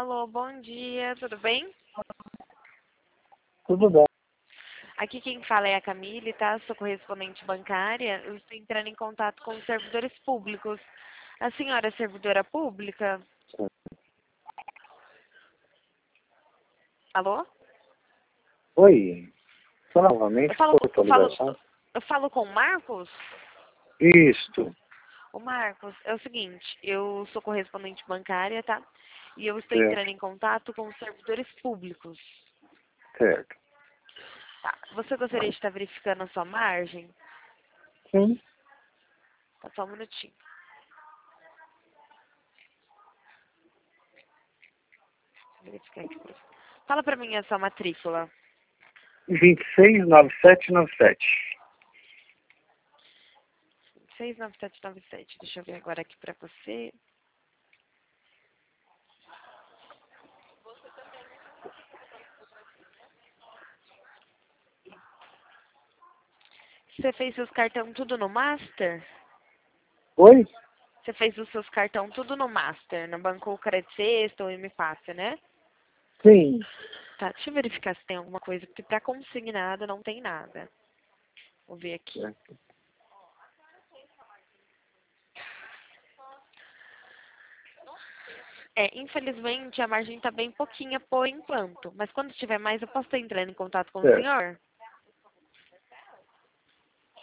Alô, bom dia, tudo bem? Tudo bem. Aqui quem fala é a Camille, tá? Sou correspondente bancária. Eu estou entrando em contato com os servidores públicos. A senhora é servidora pública? Alô? Oi. Só Eu novamente, falo, cortou a ligação. eu falo com o Marcos? Isto. O Marcos, é o seguinte, eu sou correspondente bancária, tá? E eu estou entrando Certo. em contato com os servidores públicos. Certo. Tá. Você gostaria de estar verificando a sua margem? Sim. Tá, só um minutinho. Vou verificar aqui pra você. Fala pra mim a sua matrícula. 269797. 69797. Deixa eu ver agora aqui pra você. Você fez seus cartão tudo no Master? Oi? Você fez os seus cartão tudo no Master, no Banco Credit Sexta ou M-Fácil, né? Sim. Tá, deixa eu verificar se tem alguma coisa, porque pra consignado não tem nada. Vou ver aqui. Certo. Infelizmente a margem tá bem pouquinha por enquanto. Mas quando tiver mais, eu posso estar entrando em contato com o Certo. senhor?